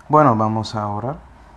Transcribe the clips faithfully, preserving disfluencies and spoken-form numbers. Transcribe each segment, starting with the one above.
Bueno, vamos a orar.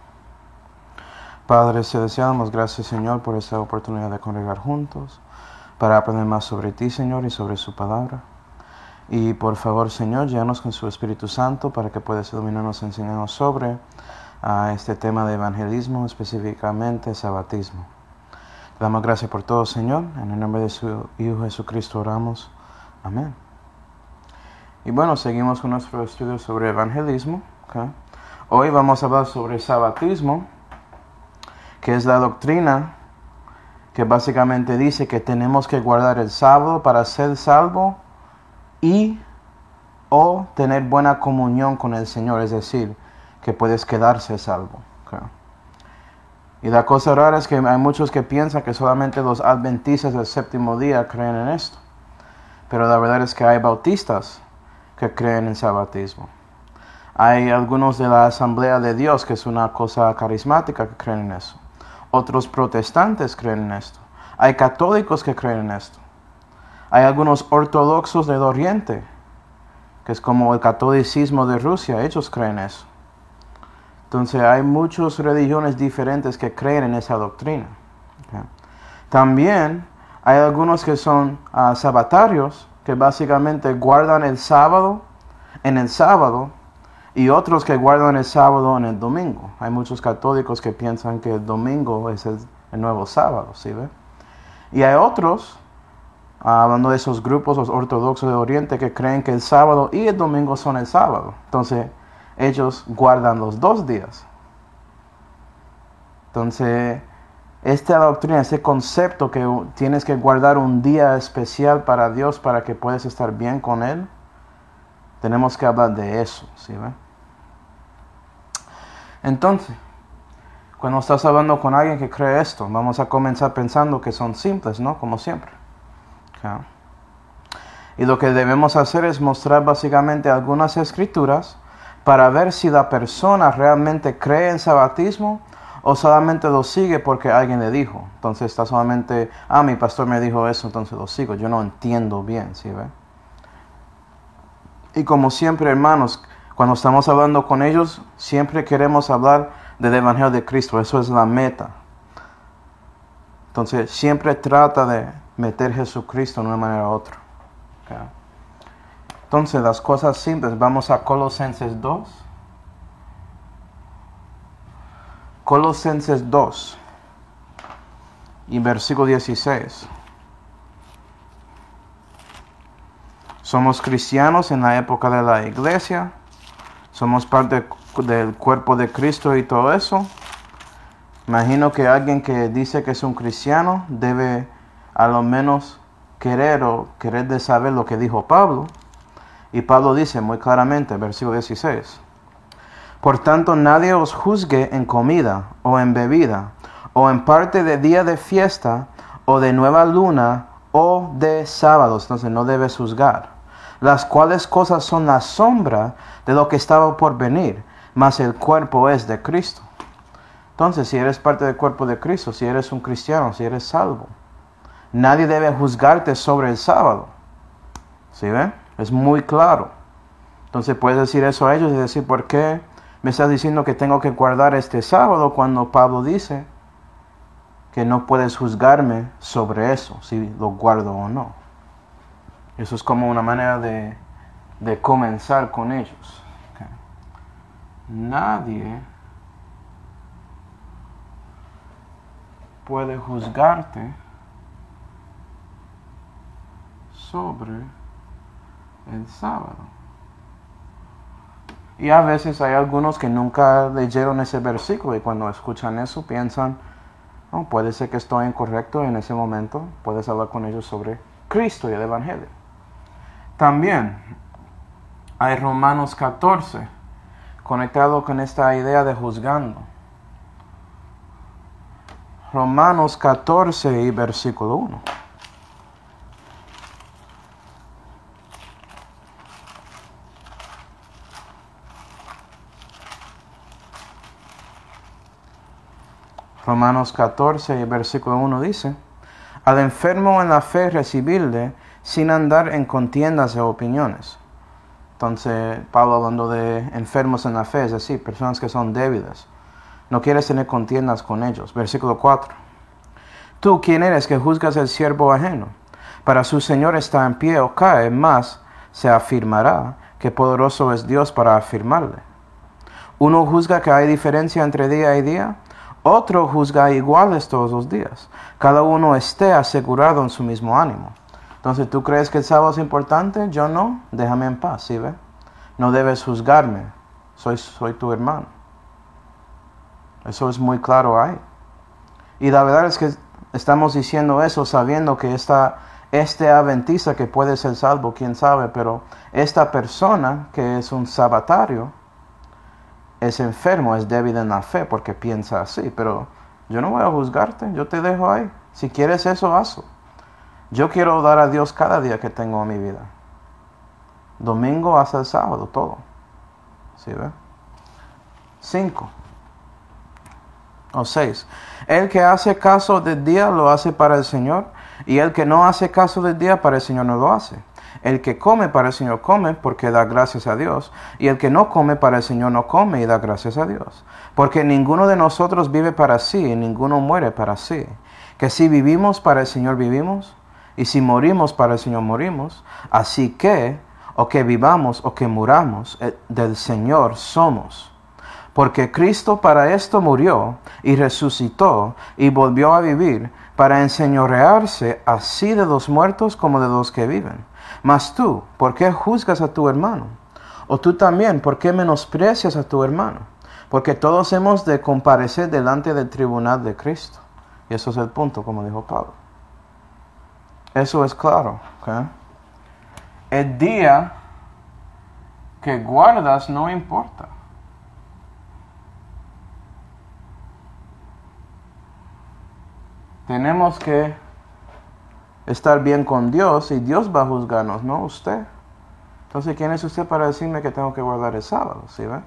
Padre Celestial, damos gracias, Señor, por esta oportunidad de congregar juntos, para aprender más sobre ti, Señor, y sobre su palabra. Y por favor, Señor, llénanos con su Espíritu Santo para que puedas iluminarnos y enseñarnos sobre uh, este tema de evangelismo, específicamente sabatismo. Te damos gracias por todo, Señor. En el nombre de su Hijo Jesucristo oramos. Amén. Y bueno, seguimos con nuestro estudio sobre evangelismo. ¿Okay? Hoy vamos a hablar sobre sabatismo, que es la doctrina que básicamente dice que tenemos que guardar el sábado para ser salvo y o tener buena comunión con el Señor, es decir, que puedes quedarse salvo. Okay. Y la cosa rara es que hay muchos que piensan que solamente los adventistas del séptimo día creen en esto. Pero la verdad es que hay bautistas que creen en sabatismo. Hay algunos de la Asamblea de Dios, que es una cosa carismática, que creen en eso. Otros protestantes creen en esto. Hay católicos que creen en esto. Hay algunos ortodoxos del Oriente, que es como el catolicismo de Rusia, ellos creen eso. Entonces hay muchas religiones diferentes que creen en esa doctrina. Okay. También hay algunos que son uh, sabatarios, que básicamente guardan el sábado en el sábado, y otros que guardan el sábado en el domingo. Hay muchos católicos que piensan que el domingo es el, el nuevo sábado, ¿sí ve? Y hay otros, uh, hablando de esos grupos, los ortodoxos de Oriente, que creen que el sábado y el domingo son el sábado. Entonces, ellos guardan los dos días. Entonces, esta doctrina, ese concepto que tienes que guardar un día especial para Dios para que puedas estar bien con Él, tenemos que hablar de eso, ¿sí ve? Entonces, cuando estás hablando con alguien que cree esto, vamos a comenzar pensando que son simples, ¿no? Como siempre. Okay. Y lo que debemos hacer es mostrar básicamente algunas escrituras para ver si la persona realmente cree en sabatismo o solamente lo sigue porque alguien le dijo. Entonces está solamente, ah, mi pastor me dijo eso, entonces lo sigo. Yo no entiendo bien, ¿sí ve? Y como siempre, hermanos, cuando estamos hablando con ellos, siempre queremos hablar del Evangelio de Cristo. Eso es la meta. Entonces, siempre trata de meter a Jesucristo de una manera u otra. Okay. Entonces, las cosas simples. Vamos a Colosenses dos. Colosenses dos. Y versículo dieciséis. Somos cristianos en la época de la iglesia. Somos parte del cuerpo de Cristo y todo eso. Imagino que alguien que dice que es un cristiano debe a lo menos querer o querer de saber lo que dijo Pablo. Y Pablo dice muy claramente, versículo dieciséis. Por tanto, nadie os juzgue en comida o en bebida, o en parte de día de fiesta, o de nueva luna, o de sábados. Entonces no debes juzgar. Las cuales cosas son la sombra de lo que estaba por venir, mas el cuerpo es de Cristo. Entonces, si eres parte del cuerpo de Cristo, si eres un cristiano, si eres salvo, nadie debe juzgarte sobre el sábado. ¿Sí ven? Es muy claro. Entonces puedes decir eso a ellos y decir, ¿por qué me estás diciendo que tengo que guardar este sábado cuando Pablo dice que no puedes juzgarme sobre eso, si lo guardo o no? Eso es como una manera de, de comenzar con ellos. Okay. Nadie puede juzgarte sobre el sábado. Y a veces hay algunos que nunca leyeron ese versículo y cuando escuchan eso piensan, oh, puede ser que estoy incorrecto en ese momento. Puedes hablar con ellos sobre Cristo y el Evangelio. También hay Romanos catorce, conectado con esta idea de juzgando. Romanos catorce y versículo uno. Romanos catorce y versículo uno dice, al enfermo en la fe recibirle sin andar en contiendas de opiniones. Entonces, Pablo hablando de enfermos en la fe, es decir, personas que son débiles. No quieres tener contiendas con ellos. Versículo cuatro. Tú, ¿quién eres que juzgas el siervo ajeno? Para su Señor está en pie o cae, más se afirmará que poderoso es Dios para afirmarle. Uno juzga que hay diferencia entre día y día, otro juzga iguales todos los días. Cada uno esté asegurado en su mismo ánimo. Entonces, ¿tú crees que el sábado es importante? Yo no. Déjame en paz, ¿sí ve? No debes juzgarme. Soy, soy tu hermano. Eso es muy claro ahí. Y la verdad es que estamos diciendo eso sabiendo que esta, este adventista que puede ser salvo, quién sabe, pero esta persona que es un sabatario es enfermo, es débil en la fe porque piensa así. Pero yo no voy a juzgarte, yo te dejo ahí. Si quieres eso, hazlo. Yo quiero dar a Dios cada día que tengo en mi vida. Domingo hasta el sábado, todo. ¿Sí ve? Cinco. O seis. El que hace caso del día lo hace para el Señor, y el que no hace caso del día para el Señor no lo hace. El que come para el Señor come porque da gracias a Dios, y el que no come para el Señor no come y da gracias a Dios. Porque ninguno de nosotros vive para sí, y ninguno muere para sí. Que si vivimos para el Señor vivimos, y si morimos para el Señor morimos. Así que, o que vivamos o que muramos, del Señor somos. Porque Cristo para esto murió y resucitó y volvió a vivir, para enseñorearse así de los muertos como de los que viven. Mas tú, ¿por qué juzgas a tu hermano? O tú también, ¿por qué menosprecias a tu hermano? Porque todos hemos de comparecer delante del tribunal de Cristo. Y eso es el punto, como dijo Pablo. Eso es claro. ¿Okay? El día que guardas no importa. Tenemos que estar bien con Dios y Dios va a juzgarnos, no usted. Entonces, ¿quién es usted para decirme que tengo que guardar el sábado? ¿Sí ve?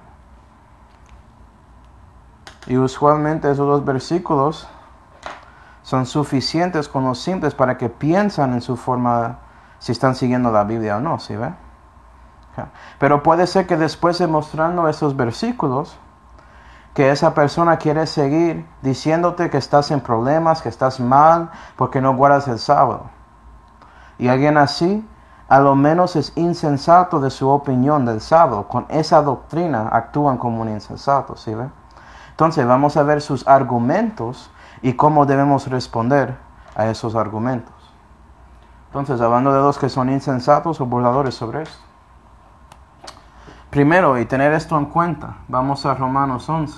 Y usualmente esos dos versículos son suficientes con los simples para que piensan en su forma, si están siguiendo la Biblia o no, ¿sí ve? Okay. Pero puede ser que después de mostrando esos versículos, que esa persona quiere seguir diciéndote que estás en problemas, que estás mal, porque no guardas el sábado. Y alguien así, a lo menos es insensato de su opinión del sábado. Con esa doctrina actúan como un insensato, ¿sí ve? Entonces vamos a ver sus argumentos y cómo debemos responder a esos argumentos. Entonces, hablando de los que son insensatos o burladores sobre esto. Primero, y tener esto en cuenta, vamos a Romanos once.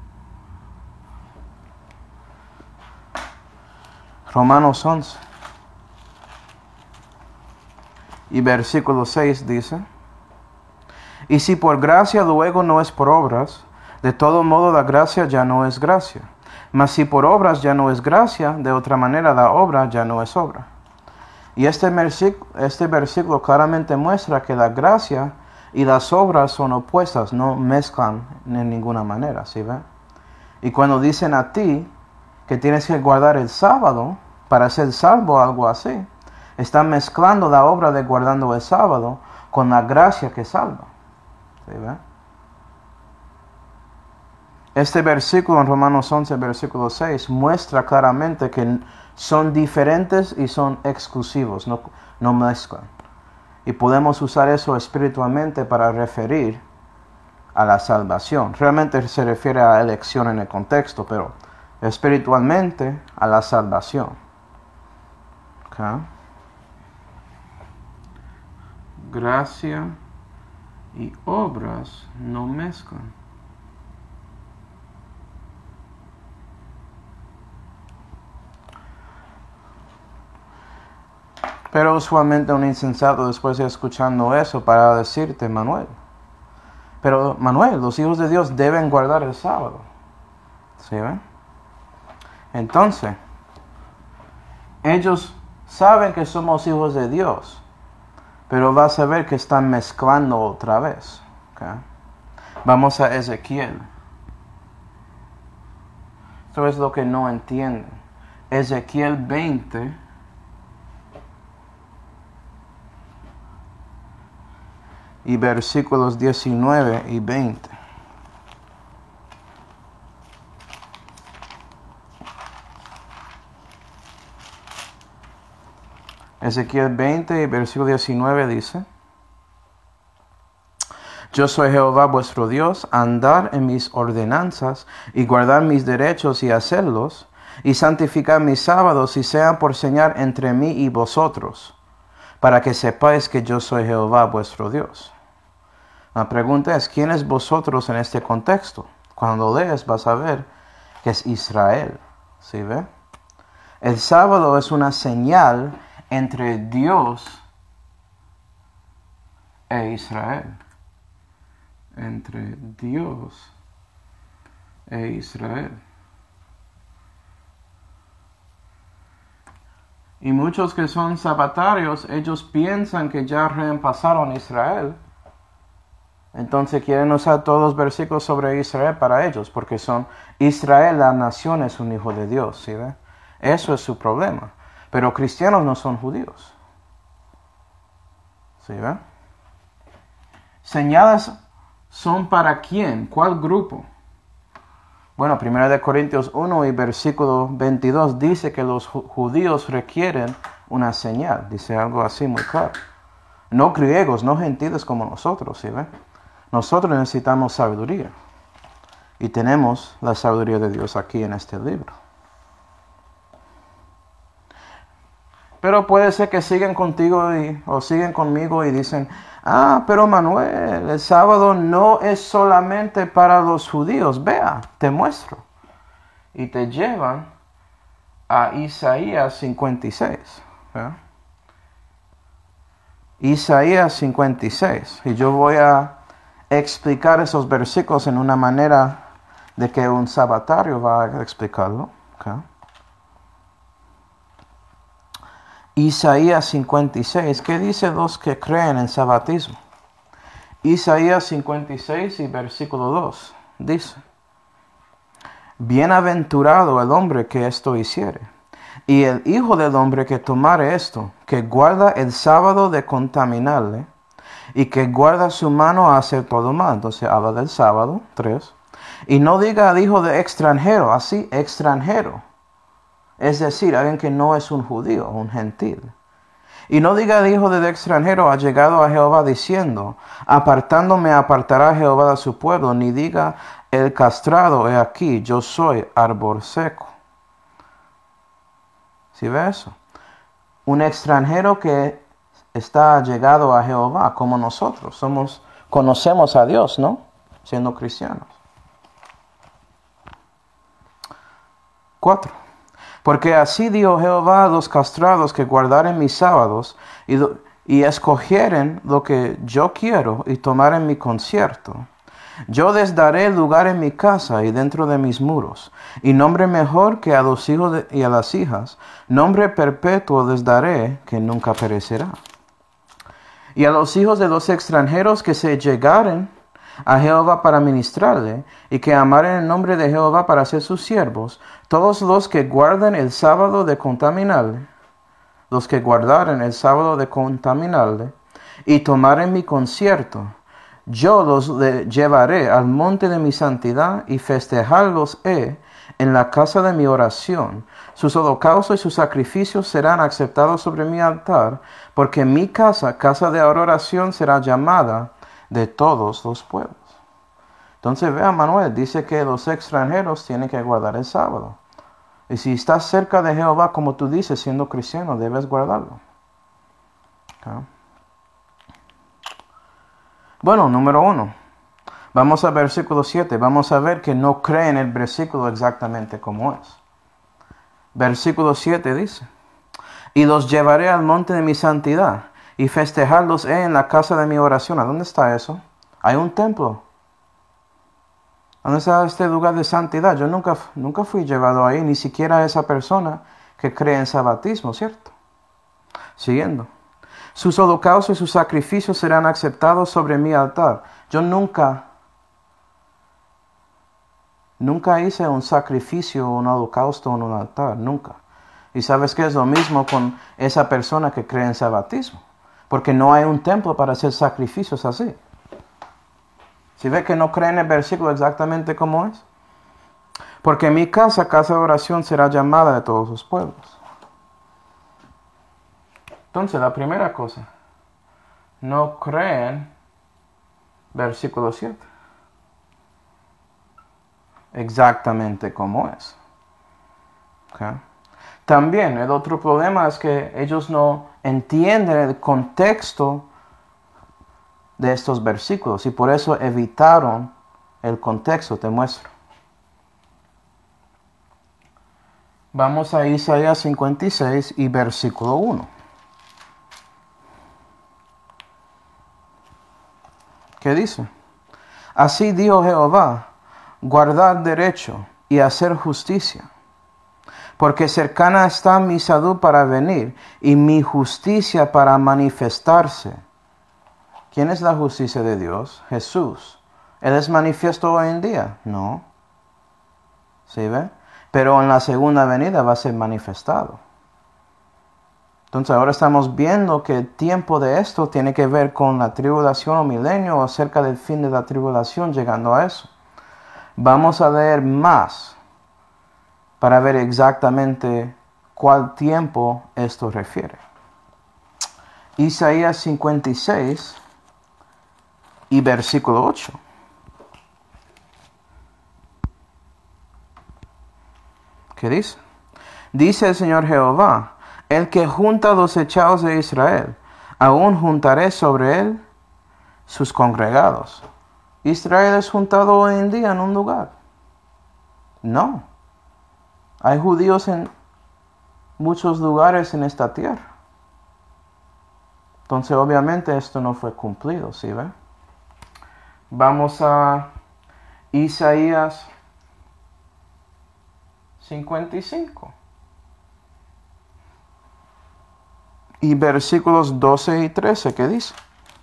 Romanos once. Y versículo seis dice: Y si por gracia luego no es por obras, de todo modo la gracia ya no es gracia. Mas si por obras ya no es gracia, de otra manera la obra ya no es obra. Y este versículo, este versículo claramente muestra que la gracia y las obras son opuestas, no mezclan en ninguna manera, ¿sí ve? Y cuando dicen a ti que tienes que guardar el sábado para ser salvo o algo así, están mezclando la obra de guardando el sábado con la gracia que salva, ¿sí ve? Este versículo en Romanos once, versículo seis, muestra claramente que son diferentes y son exclusivos, no, no mezclan. Y podemos usar eso espiritualmente para referir a la salvación. Realmente se refiere a elección en el contexto, pero espiritualmente a la salvación. Okay. Gracia y obras no mezclan. Pero usualmente un insensato después de escuchando eso para decirte, Manuel, pero Manuel, los hijos de Dios deben guardar el sábado. ¿Sí ven? Entonces, ellos saben que somos hijos de Dios, pero vas a ver que están mezclando otra vez. ¿Okay? Vamos a Ezequiel. Esto es lo que no entienden. Ezequiel veinte. y versículos diecinueve y veinte. Ezequiel veinte y versículo diecinueve dice: Yo soy Jehová vuestro Dios, andar en mis ordenanzas y guardar mis derechos y hacerlos, y santificar mis sábados y sean por señal entre mí y vosotros, para que sepáis que yo soy Jehová vuestro Dios. La pregunta es, ¿quién es vosotros en este contexto? Cuando lees vas a ver que es Israel. ¿Sí ve? El sábado es una señal entre Dios e Israel. Entre Dios e Israel. Y muchos que son sabatarios, ellos piensan que ya reemplazaron a Israel. Entonces quieren usar todos los versículos sobre Israel para ellos, porque son Israel, la nación, es un hijo de Dios, ¿sí ve? Eso es su problema. Pero cristianos no son judíos. ¿Sí ve? Señales son para quién, ¿cuál grupo? Bueno, primero de Corintios uno y versículo veintidós dice que los judíos requieren una señal. Dice algo así muy claro. No griegos, no gentiles como nosotros, ¿sí ve? Nosotros necesitamos sabiduría. Y tenemos la sabiduría de Dios aquí en este libro. Pero puede ser que sigan contigo y, o siguen conmigo y dicen, ah, pero Manuel, el sábado no es solamente para los judíos. Vea, te muestro. Y te llevan a Isaías cincuenta y seis. ¿Vea? Isaías cincuenta y seis. Y yo voy a explicar esos versículos en una manera de que un sabatario va a explicarlo. ¿Okay? Isaías cincuenta y seis, ¿qué dice los que creen en sabatismo? Isaías cincuenta y seis y versículo dos, dice: Bienaventurado el hombre que esto hiciere, y el hijo del hombre que tomare esto, que guarda el sábado de contaminarle, y que guarda su mano a hacer todo mal. Entonces habla del sábado, tres. Y no diga al hijo de extranjero, así extranjero. Es decir, alguien que no es un judío, un gentil. Y no diga al hijo del extranjero, ha llegado a Jehová diciendo, apartándome apartará Jehová de su pueblo, ni diga el castrado, he aquí, yo soy árbol seco. ¿Sí ve eso? Un extranjero que está llegado a Jehová, como nosotros, somos, conocemos a Dios, ¿no? Siendo cristianos. Cuatro. Porque así dijo Jehová a los castrados que guardaren mis sábados y, do, y escogieren lo que yo quiero y tomaren mi concierto. Yo les daré lugar en mi casa y dentro de mis muros, y nombre mejor que a los hijos de, y a las hijas, nombre perpetuo les daré que nunca perecerá. Y a los hijos de los extranjeros que se llegaren a Jehová para ministrarle, y que amaren el nombre de Jehová para ser sus siervos, todos los que guarden el sábado de contaminarle, los que guardaren el sábado de contaminarle, y tomaren mi concierto, yo los llevaré al monte de mi santidad, y festejarlos he en la casa de mi oración. Sus holocaustos y sus sacrificios serán aceptados sobre mi altar, porque mi casa, casa de adoración, será llamada de todos los pueblos. Entonces vea, Manuel, dice que los extranjeros tienen que guardar el sábado. Y si estás cerca de Jehová, como tú dices, siendo cristiano, debes guardarlo. ¿Okay? Bueno, número uno. Vamos al versículo siete. Vamos a ver que no creen el versículo exactamente como es. Versículo siete dice: Y los llevaré al monte de mi santidad, y festejarlos he en la casa de mi oración. ¿A dónde está eso? Hay un templo. ¿Dónde está este lugar de santidad? Yo nunca, nunca fui llevado ahí, ni siquiera a esa persona que cree en sabatismo, ¿cierto? Siguiendo. Sus holocaustos y sus sacrificios serán aceptados sobre mi altar. Yo nunca, nunca hice un sacrificio, un holocausto en un altar, nunca. Y sabes que es lo mismo con esa persona que cree en sabatismo. Porque no hay un templo para hacer sacrificios así. ¿Sí ve que no creen el versículo exactamente como es? Porque mi casa, casa de oración, será llamada de todos los pueblos. Entonces, la primera cosa, no creen versículo siete. Exactamente como es. ¿Okay? También el otro problema es que ellos no entienden el contexto de estos versículos y por eso evitaron el contexto. Te muestro. Vamos a Isaías cincuenta y seis y versículo uno. ¿Qué dice? Así dijo Jehová, guardad derecho y hacer justicia, porque cercana está mi salud para venir y mi justicia para manifestarse. ¿Quién es la justicia de Dios? Jesús. ¿Él es manifiesto hoy en día? No. ¿Sí ve? Pero en la segunda venida va a ser manifestado. Entonces ahora estamos viendo que el tiempo de esto tiene que ver con la tribulación o milenio o cerca del fin de la tribulación, llegando a eso. Vamos a leer más para ver exactamente cuál tiempo esto refiere. Isaías cincuenta y seis y versículo ocho. ¿Qué dice? Dice el Señor Jehová, el que junta los echados de Israel, aún juntaré sobre él sus congregados. ¿Israel es juntado hoy en día en un lugar? No. Hay judíos en muchos lugares en esta tierra. Entonces obviamente esto no fue cumplido, ¿sí ve? Vamos a Isaías cincuenta y cinco. Y versículos doce y trece, ¿qué dice?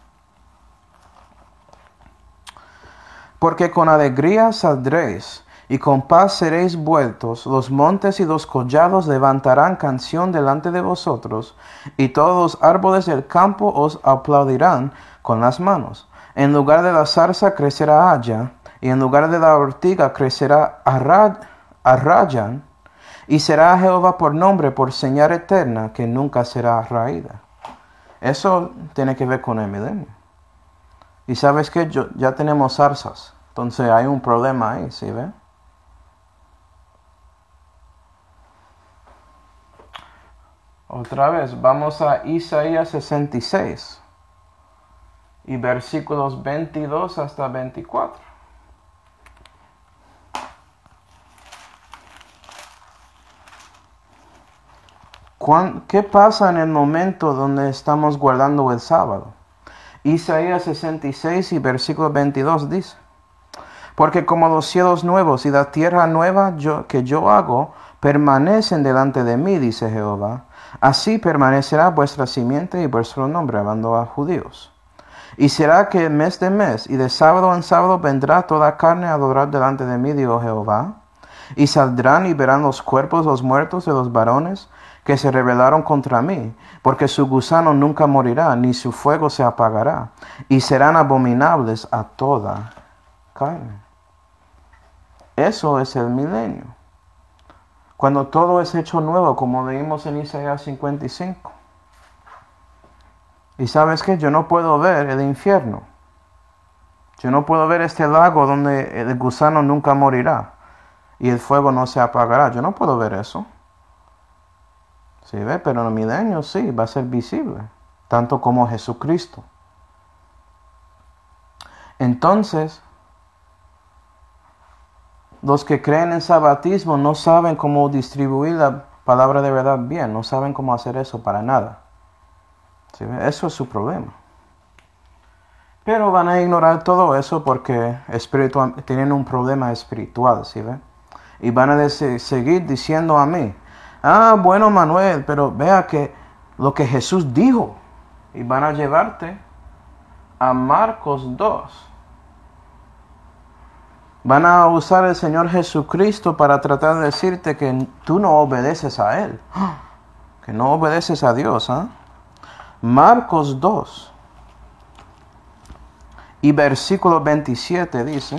Porque con alegría saldréis, y con paz seréis vueltos, los montes y los collados levantarán canción delante de vosotros, y todos los árboles del campo os aplaudirán con las manos. En lugar de la zarza crecerá haya, y en lugar de la ortiga crecerá arrayán, y será Jehová por nombre, por señal eterna, que nunca será raída. Eso tiene que ver con el milenio. Y sabes que ya tenemos zarzas, entonces hay un problema ahí, ¿sí ve? Otra vez, vamos a Isaías sesenta y seis y versículos veintidós hasta veinticuatro. ¿Qué pasa en el momento donde estamos guardando el sábado? Isaías sesenta y seis y versículo veintidós dice, porque como los cielos nuevos y la tierra nueva yo, que yo hago, permanecen delante de mí, dice Jehová, así permanecerá vuestra simiente y vuestro nombre, hablando a judíos. Y será que mes de mes y de sábado en sábado vendrá toda carne a adorar delante de mí, dijo Jehová, y saldrán y verán los cuerpos, los muertos de los varones, que se rebelaron contra mí, porque su gusano nunca morirá, ni su fuego se apagará, y serán abominables a toda carne. Eso es el milenio. Cuando todo es hecho nuevo, como leímos en Isaías cincuenta y cinco. Y sabes qué, yo no puedo ver el infierno. Yo no puedo ver este lago donde el gusano nunca morirá, y el fuego no se apagará. Yo no puedo ver eso. ¿Sí ve? Pero en el milenio sí, va a ser visible, tanto como Jesucristo. Entonces, los que creen en sabatismo no saben cómo distribuir la palabra de verdad bien, no saben cómo hacer eso para nada. ¿Sí ve? Eso es su problema. Pero van a ignorar todo eso porque espiritual, tienen un problema espiritual, ¿sí ve? Y van a decir, seguir diciendo a mí, ah, bueno, Manuel, pero vea que lo que Jesús dijo. Y van a llevarte a Marcos dos. Van a usar el Señor Jesucristo para tratar de decirte que tú no obedeces a Él. Que no obedeces a Dios, ¿ah? ¿eh? Marcos dos y versículo veintisiete dice,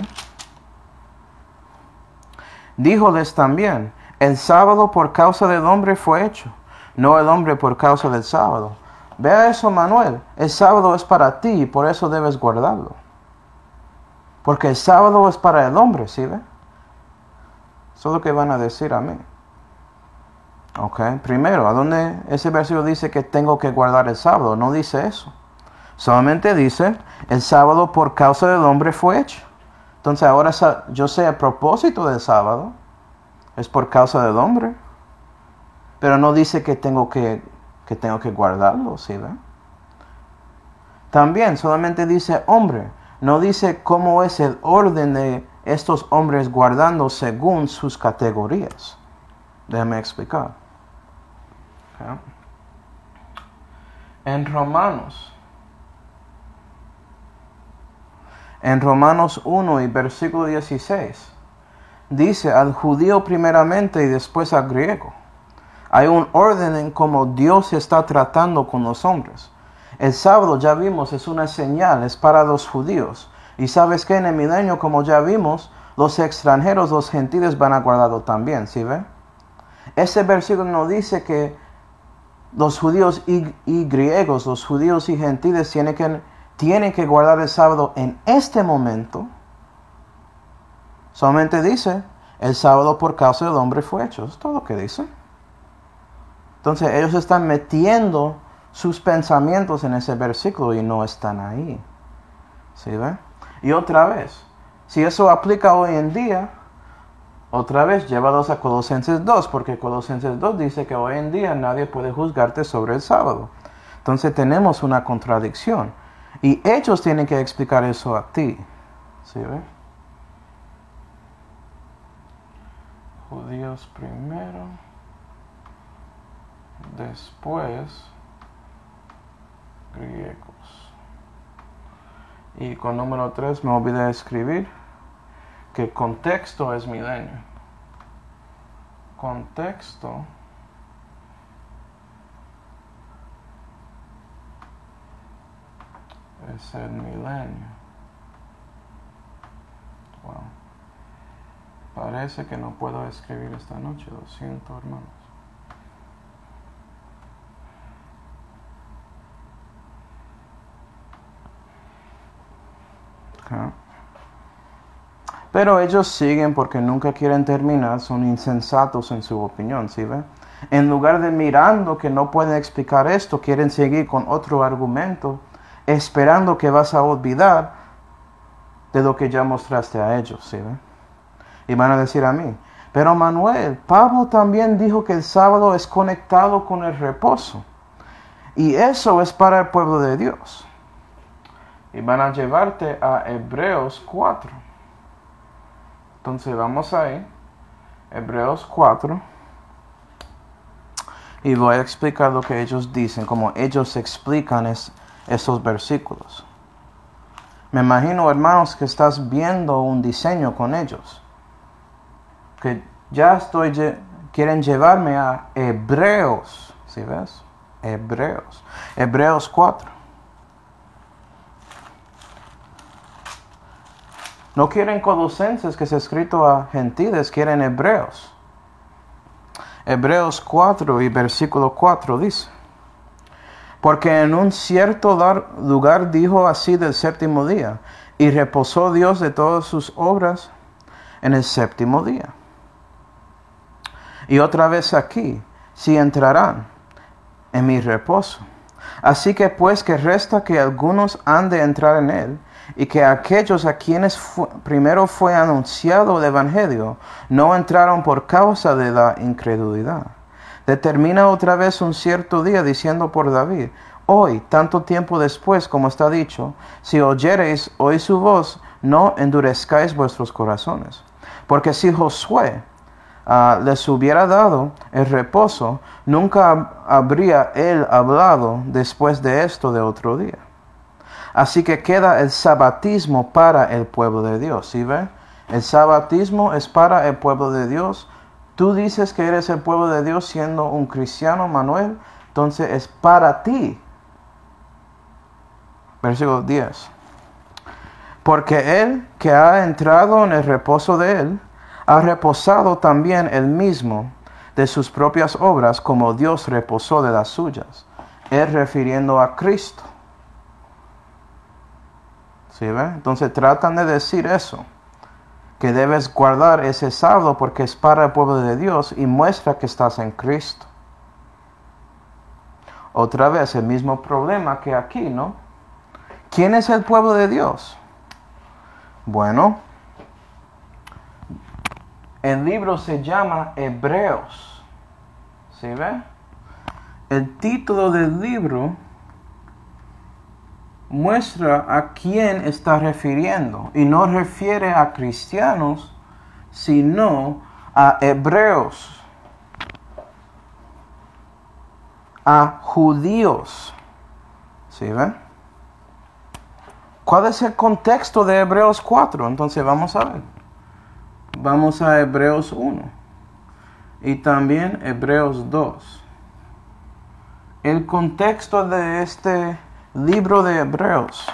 díjoles también, el sábado por causa del hombre fue hecho, no el hombre por causa del sábado. Vea eso, Manuel, el sábado es para ti y por eso debes guardarlo. Porque el sábado es para el hombre, ¿sí ve? Eso es lo que van a decir a mí. Ok, primero, ¿a dónde ese versículo dice que tengo que guardar el sábado? No dice eso. Solamente dice, el sábado por causa del hombre fue hecho. Entonces ahora yo sé el propósito del sábado, es por causa del hombre. Pero no dice que tengo que, que, tengo que guardarlo, ¿sí ve? También solamente dice hombre, no dice cómo es el orden de estos hombres guardando según sus categorías. Déjame explicar. Okay. En Romanos, en Romanos uno y versículo dieciséis, dice al judío primeramente y después al griego. Hay un orden en cómo Dios está tratando con los hombres. El sábado, ya vimos, es una señal, es para los judíos. Y sabes que en el milenio, como ya vimos, los extranjeros, los gentiles van a guardarlo también, ¿sí ve? Ese versículo no dice que los judíos y, y griegos, los judíos y gentiles tienen que, tienen que guardar el sábado en este momento. Solamente dice, el sábado por causa del hombre fue hecho. Es todo lo que dice. Entonces ellos están metiendo sus pensamientos en ese versículo y no están ahí. ¿Sí ve? Y otra vez, si eso aplica hoy en día, otra vez llévalos a Colosenses dos, porque Colosenses dos dice que hoy en día nadie puede juzgarte sobre el sábado. Entonces tenemos una contradicción. Y ellos tienen que explicar eso a ti. ¿Sí ve? Judíos primero, después griegos. Y con número tres me olvidé de escribir que contexto es milenio. Contexto es el milenio. Wow. Parece que no puedo escribir esta noche, lo siento, hermanos. Okay. Pero ellos siguen porque nunca quieren terminar, son insensatos en su opinión, ¿sí ve? En lugar de mirando que no pueden explicar esto, quieren seguir con otro argumento, esperando que vas a olvidar de lo que ya mostraste a ellos, ¿sí ve? Y van a decir a mí, pero Manuel, Pablo también dijo que el sábado es conectado con el reposo. Y eso es para el pueblo de Dios. Y van a llevarte a Hebreos cuatro. Entonces vamos ahí, Hebreos cuatro. Y voy a explicar lo que ellos dicen, como ellos explican es, esos versículos. Me imagino, hermanos, que estás viendo un diseño con ellos. Que ya estoy, quieren llevarme a Hebreos, ¿sí ves? Hebreos, Hebreos cuatro. No quieren Colosenses, que es escrito a gentiles, quieren Hebreos. Hebreos cuatro y versículo cuatro dice, porque en un cierto lugar dijo así del séptimo día, y reposó Dios de todas sus obras en el séptimo día. Y otra vez aquí, si entrarán en mi reposo. Así que pues que resta que algunos han de entrar en él, y que aquellos a quienes fu- primero fue anunciado el Evangelio no entraron por causa de la incredulidad. Determina otra vez un cierto día diciendo por David, hoy, tanto tiempo después, como está dicho, si oyereis hoy su voz, no endurezcáis vuestros corazones. Porque si Josué uh, les hubiera dado el reposo, nunca habría él hablado después de esto de otro día. Así que queda el sabatismo para el pueblo de Dios, ¿sí ve? El sabatismo es para el pueblo de Dios. Tú dices que eres el pueblo de Dios siendo un cristiano, Manuel, entonces es para ti Versículo diez. Porque él que ha entrado en el reposo de él, ha reposado también él mismo de sus propias obras, como Dios reposó de las suyas. Él refiriendo a Cristo. ¿Sí ve? Entonces tratan de decir eso, que debes guardar ese sábado porque es para el pueblo de Dios y muestra que estás en Cristo. Otra vez el mismo problema que aquí, ¿no? ¿Quién es el pueblo de Dios? Bueno, el libro se llama Hebreos. ¿Sí ve? El título del libro muestra a quién está refiriendo. Y no refiere a cristianos, sino a hebreos, a judíos. ¿Sí ve? ¿Cuál es el contexto de Hebreos cuatro? Entonces vamos a ver. Vamos a Hebreos uno. Y también Hebreos dos. El contexto de este libro de Hebreos.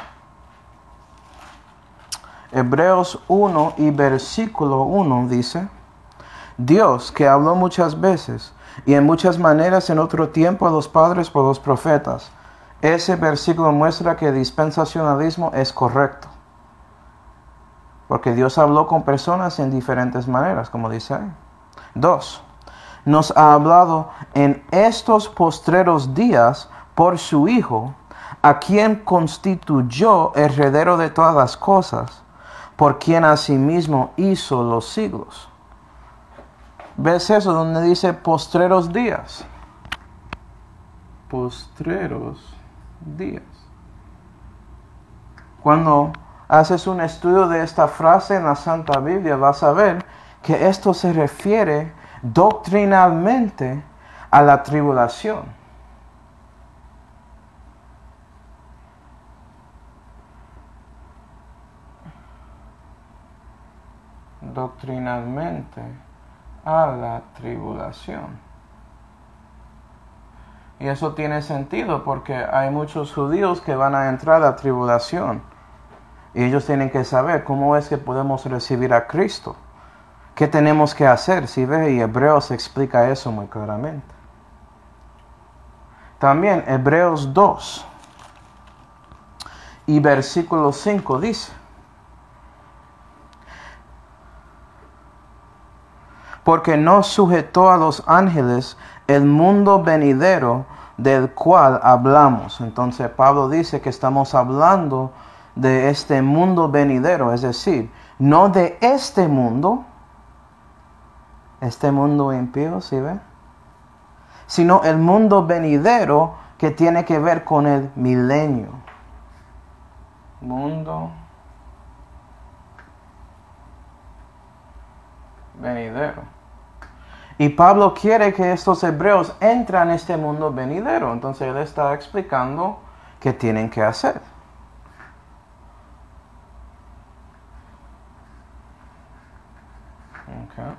Hebreos uno y versículo uno dice: Dios, que habló muchas veces y en muchas maneras en otro tiempo a los padres por los profetas. Ese versículo muestra que el dispensacionalismo es correcto. Porque Dios habló con personas en diferentes maneras, como dice ahí. Dos, nos ha hablado en estos postreros días por su Hijo, a quien constituyó heredero de todas las cosas, por quien asimismo hizo los siglos. ¿Ves eso donde dice postreros días? Postreros días. Cuando haces un estudio de esta frase en la Santa Biblia, vas a ver que esto se refiere doctrinalmente a la tribulación. Doctrinalmente a la tribulación. Y eso tiene sentido porque hay muchos judíos que van a entrar a la tribulación. Y ellos tienen que saber cómo es que podemos recibir a Cristo. ¿Qué tenemos que hacer? Si ve, y Hebreos explica eso muy claramente. También Hebreos dos y versículo cinco dice: Porque no sujetó a los ángeles el mundo venidero del cual hablamos. Entonces Pablo dice que estamos hablando de este mundo venidero, es decir, no de este mundo, este mundo impío, ¿sí ve? Sino el mundo venidero que tiene que ver con el milenio. Mundo venidero. Y Pablo quiere que estos hebreos entren en este mundo venidero. Entonces él está explicando qué tienen que hacer. Okay.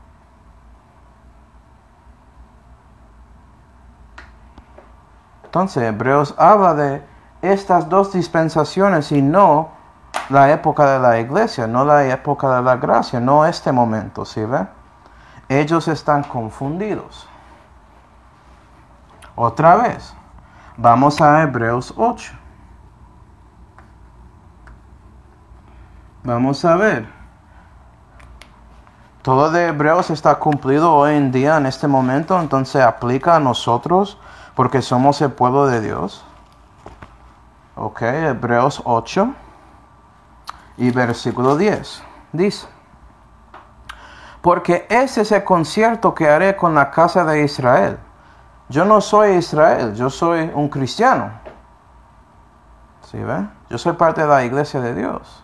Entonces Hebreos habla de estas dos dispensaciones y no la época de la iglesia, no la época de la gracia, no este momento, ¿sí ve? Ellos están confundidos. Otra vez, vamos a Hebreos ocho. Vamos a ver. Todo de Hebreos está cumplido hoy en día, en este momento, entonces aplica a nosotros porque somos el pueblo de Dios. Ok, Hebreos ocho y versículo diez. Dice: Porque ese es el concierto que haré con la casa de Israel. Yo no soy Israel, yo soy un cristiano. ¿Sí ve? Yo soy parte de la iglesia de Dios.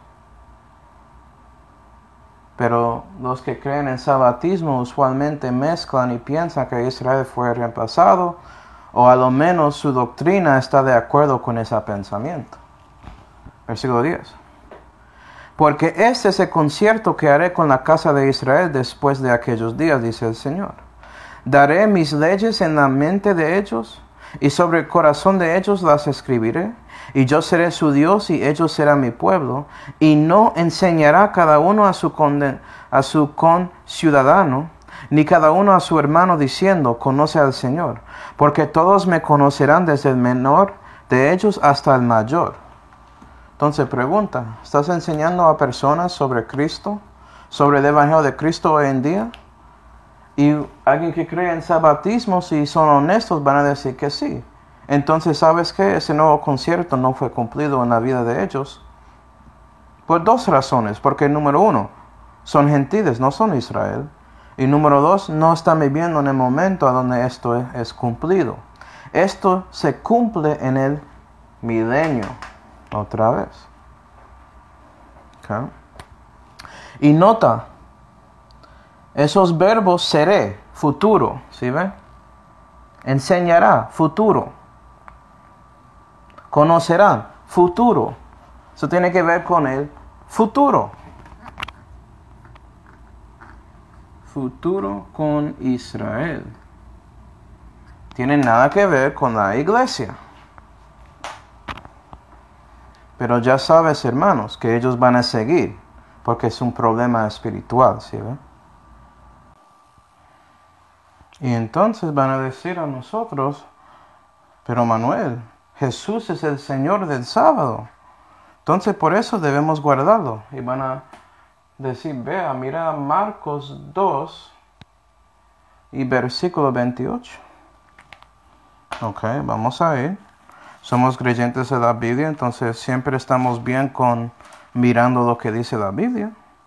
Pero los que creen en sabatismo usualmente mezclan y piensan que Israel fue reemplazado, o a lo menos su doctrina está de acuerdo con ese pensamiento. Versículo diez. Porque este es el concierto que haré con la casa de Israel después de aquellos días, dice el Señor. Daré mis leyes en la mente de ellos, y sobre el corazón de ellos las escribiré, Y yo seré su Dios y ellos serán mi pueblo. Y no enseñará cada uno a su, conden- a su conciudadano, ni cada uno a su hermano diciendo, conoce al Señor. Porque todos me conocerán desde el menor de ellos hasta el mayor. Entonces pregunta, ¿estás enseñando a personas sobre Cristo? ¿Sobre el Evangelio de Cristo hoy en día? Y alguien que cree en sabatismo, si son honestos, van a decir que sí. Entonces, ¿sabes qué? Ese nuevo concierto no fue cumplido en la vida de ellos. Por dos razones. Porque número uno, son gentiles, no son Israel. Y número dos, no están viviendo en el momento a donde esto es, es cumplido. Esto se cumple en el milenio. Otra vez. Okay. Y nota, esos verbos seré, futuro, ¿sí ve? Enseñará, futuro. Conocerán, futuro. Eso tiene que ver con el futuro. Futuro con Israel. Tiene nada que ver con la iglesia. Pero ya sabes, hermanos, que ellos van a seguir, porque es un problema espiritual, ¿sí ve? Y entonces van a decir a nosotros, pero Manuel, Jesús es el Señor del sábado. Entonces por eso debemos guardarlo. Y van a decir, vea, mira Marcos dos y versículo veintiocho. Ok, vamos a ir. Somos creyentes de la Biblia, entonces siempre estamos bien con mirando lo que dice la Biblia.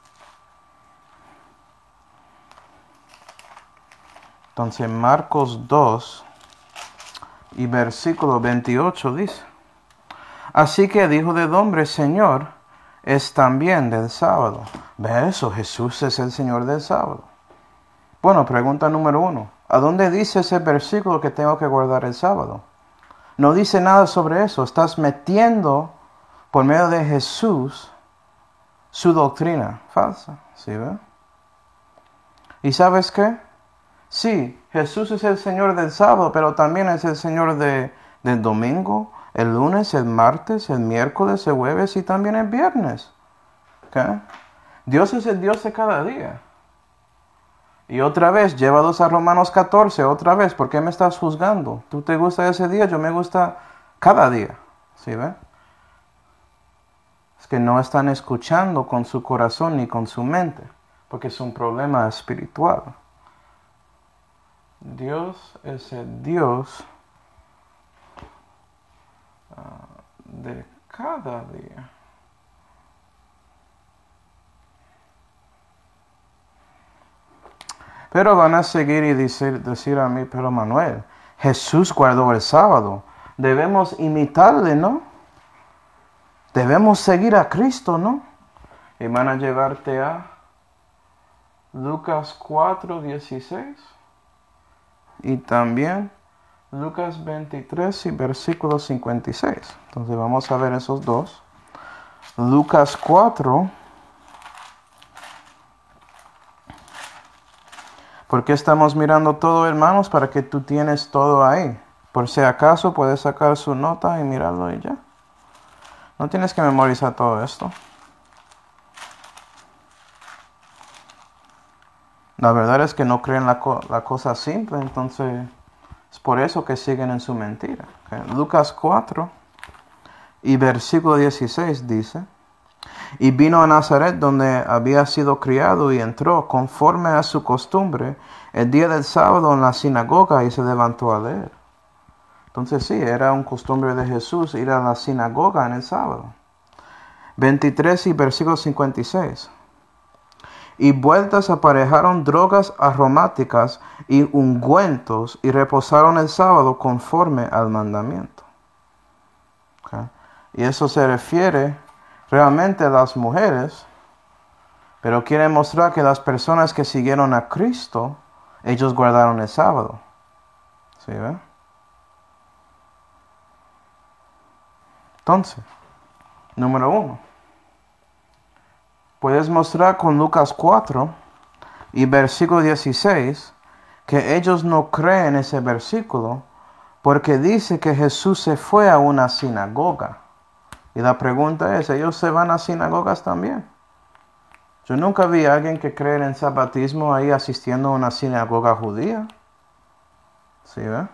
Entonces Marcos dos y versículo veintiocho dice, así que el Hijo del Hombre, Señor, es también del sábado. ¿Ve eso? Jesús es el Señor del sábado. Bueno, pregunta número uno. ¿A dónde dice ese versículo que tengo que guardar el sábado? No dice nada sobre eso. Estás metiendo por medio de Jesús su doctrina falsa. ¿Sí ve? ¿Y sabes qué? Sí, Jesús es el Señor del sábado, pero también es el Señor de, del domingo, el lunes, el martes, el miércoles, el jueves y también el viernes. ¿Okay? Dios es el Dios de cada día. Y otra vez, llévalos a Romanos catorce, otra vez, ¿por qué me estás juzgando? ¿Tú te gusta ese día? Yo me gusta cada día. ¿Sí ve? Es que no están escuchando con su corazón ni con su mente, porque es un problema espiritual. Dios es el Dios uh, de cada día. Pero van a seguir y decir, decir a mí, pero Manuel, Jesús guardó el sábado. Debemos imitarle, ¿no? Debemos seguir a Cristo, ¿no? Y van a llevarte a Lucas cuatro, dieciséis. Y también Lucas veintitrés y versículo cincuenta y seis. Entonces vamos a ver esos dos. Lucas cuatro. ¿Por qué estamos mirando todo, hermanos? Para que tú tienes todo ahí. Por si acaso puedes sacar su nota y mirarlo y ya. No tienes que memorizar todo esto. La verdad es que no creen la, co- la cosa simple, entonces es por eso que siguen en su mentira. ¿Okay? Lucas cuatro y versículo dieciséis dice, y vino a Nazaret donde había sido criado y entró conforme a su costumbre el día del sábado en la sinagoga y se levantó a leer. Entonces sí, era un costumbre de Jesús ir a la sinagoga en el sábado. veintitrés y versículo cincuenta y seis. Y vueltas aparejaron drogas aromáticas y ungüentos y reposaron el sábado conforme al mandamiento. Okay. Y eso se refiere realmente a las mujeres, pero quiere mostrar que las personas que siguieron a Cristo, ellos guardaron el sábado. ¿Sí ve? Entonces, número uno. Puedes mostrar con Lucas cuatro y versículo dieciséis que ellos no creen ese versículo porque dice que Jesús se fue a una sinagoga. Y la pregunta es, ¿ellos se van a sinagogas también? Yo nunca vi a alguien que cree en el sabatismo ahí asistiendo a una sinagoga judía. ¿Sí, ve?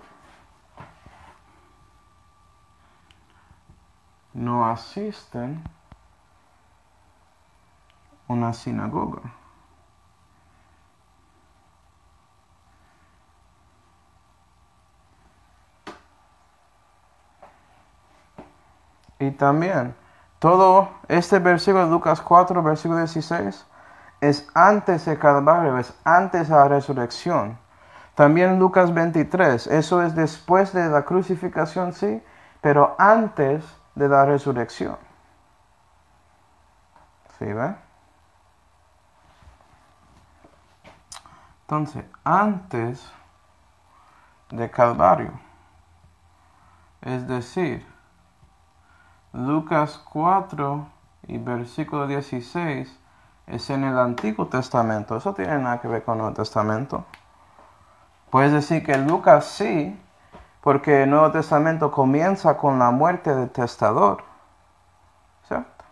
No asisten a una sinagoga. Y también, todo este versículo de Lucas cuatro, versículo dieciséis, es antes del Calvario, es antes de la resurrección. También Lucas veintitrés, eso es después de la crucifixión, sí, pero antes de la resurrección. ¿Sí, ve? Entonces, antes de Calvario, es decir, Lucas cuatro y versículo dieciséis es en el Antiguo Testamento. Eso tiene nada que ver con el Nuevo Testamento. Puedes decir que Lucas sí, porque el Nuevo Testamento comienza con la muerte del testador. ¿Cierto?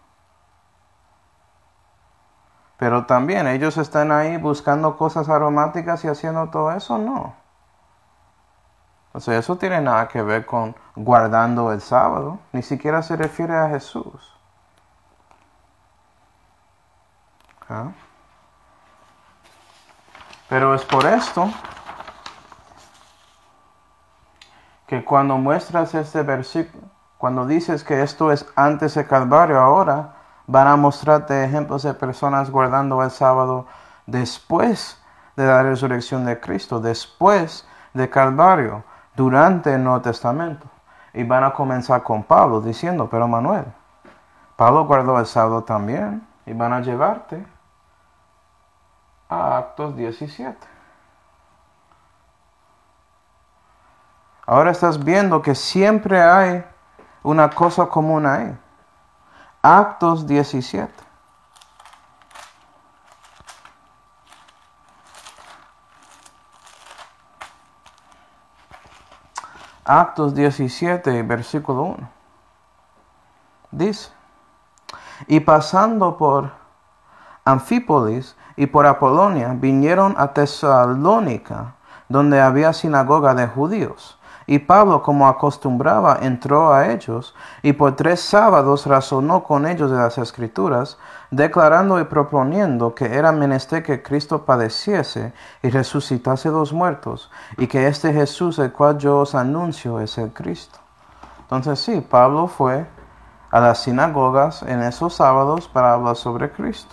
Pero también ellos están ahí buscando cosas aromáticas y haciendo todo eso, no. O sea, eso tiene nada que ver con guardando el sábado. Ni siquiera se refiere a Jesús. ¿Okay? Pero es por esto que cuando muestras este versículo, cuando dices que esto es antes del Calvario, ahora van a mostrarte ejemplos de personas guardando el sábado después de la resurrección de Cristo, después del Calvario, durante el Nuevo Testamento. Y van a comenzar con Pablo diciendo, pero Manuel, Pablo guardó el sábado también. Y van a llevarte a Actos diecisiete. Ahora estás viendo que siempre hay una cosa común ahí. Actos diecisiete. Actos diecisiete, versículo uno. Dice, y pasando por Anfípolis y por Apolonia, vinieron a Tesalónica, donde había sinagoga de judíos. Y Pablo, como acostumbraba, entró a ellos, y por tres sábados razonó con ellos de las Escrituras, declarando y proponiendo que era menester que Cristo padeciese y resucitase los muertos, y que este Jesús, el cual yo os anuncio, es el Cristo. Entonces sí, Pablo fue a las sinagogas en esos sábados para hablar sobre Cristo.